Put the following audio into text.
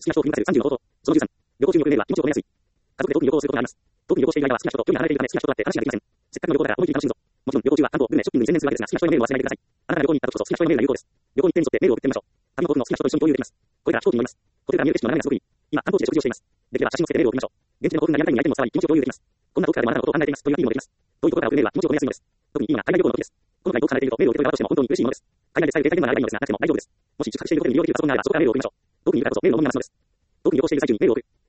きな人を組み立てる30の方法。その13、旅行中に送るメールは気持ちを込めやすい。家族で遠くに旅行をすることがあります。特に旅行している間は好きな人と距離が離れているため好きな人と会って話ができません。せっかくの旅行だから思い切り楽しむぞ。もちろん旅行中は観光、グルメ、ショッピングに専念するわけですが、好きな人へのメールを忘れないでください。あなたが旅行に行った時こそ好きな人へのメールが有効です。旅行日程に沿ってメールを送ってみましょう。旅の僕の好きな人と一緒に共有できます。これから飛行機に乗ります。ホテルから見える景色の眺めがすごくいい。今、観光地で食事をしています。できれば写真をつけてメールを送りましょう。現地での興奮がリアルタイムに相手にも伝わり気持ちを共有できます。こんな遠くからでもあなたのことを考えていますというアピールもできます。どういうことから送るメールは気持ちを込めやすいのです。特にいいのが海外旅行の時です。この外国離れているとメールを受け取る側としても本当に嬉しいものです。海外でさえ携帯電話があればいいのですが、なくても大丈夫です。もし宿泊しているホテルに利用できるパソコンがあればそこからメールを送りましょう。特にいいだからこそメールを飲みますのです。特に旅行している最中にメールを送る。